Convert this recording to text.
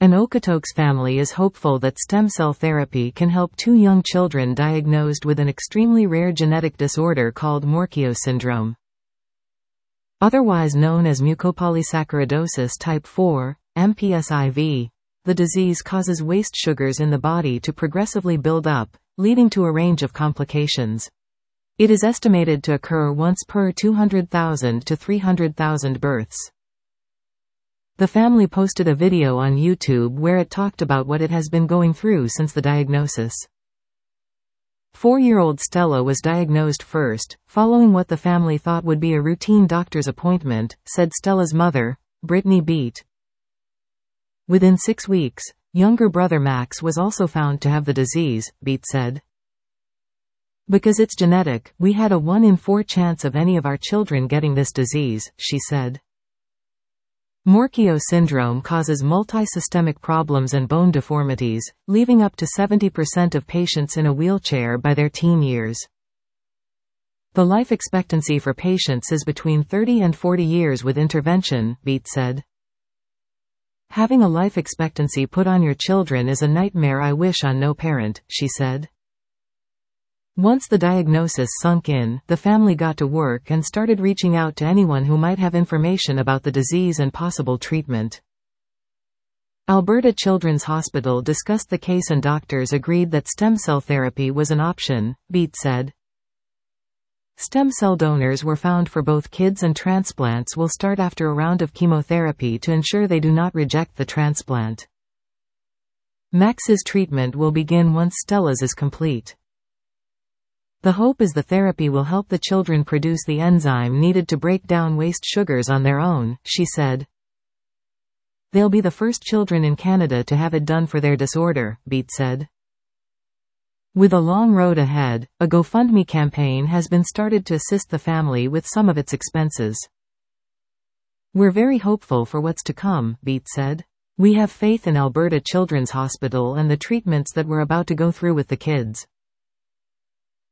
An Okotoks family is hopeful that stem cell therapy can help 2 young children diagnosed with an extremely rare genetic disorder called Morquio syndrome. Otherwise known as mucopolysaccharidosis type 4, MPSIV, the disease causes waste sugars in the body to progressively build up, leading to a range of complications. It is estimated to occur once per 200,000 to 300,000 births. The family posted a video on YouTube where it talked about what it has been going through since the diagnosis. 4-year-old Stella was diagnosed first, following what the family thought would be a routine doctor's appointment, said Stella's mother, Brittany Beat. Within 6 weeks, younger brother Max was also found to have the disease, Beat said. Because it's genetic, we had a 1 in 4 chance of any of our children getting this disease, she said. Morquio syndrome causes multi-systemic problems and bone deformities, leaving up to 70% of patients in a wheelchair by their teen years. The life expectancy for patients is between 30 and 40 years with intervention, Beat said. Having a life expectancy put on your children is a nightmare I wish on no parent, she said. Once the diagnosis sunk in, the family got to work and started reaching out to anyone who might have information about the disease and possible treatment. Alberta Children's Hospital discussed the case and doctors agreed that stem cell therapy was an option, Beat said. Stem cell donors were found for both kids and transplants will start after a round of chemotherapy to ensure they do not reject the transplant. Max's treatment will begin once Stella's is complete. The hope is the therapy will help the children produce the enzyme needed to break down waste sugars on their own, she said. They'll be the first children in Canada to have it done for their disorder, Beat said. With a long road ahead, a GoFundMe campaign has been started to assist the family with some of its expenses. We're very hopeful for what's to come, Beat said. We have faith in Alberta Children's Hospital and the treatments that we're about to go through with the kids.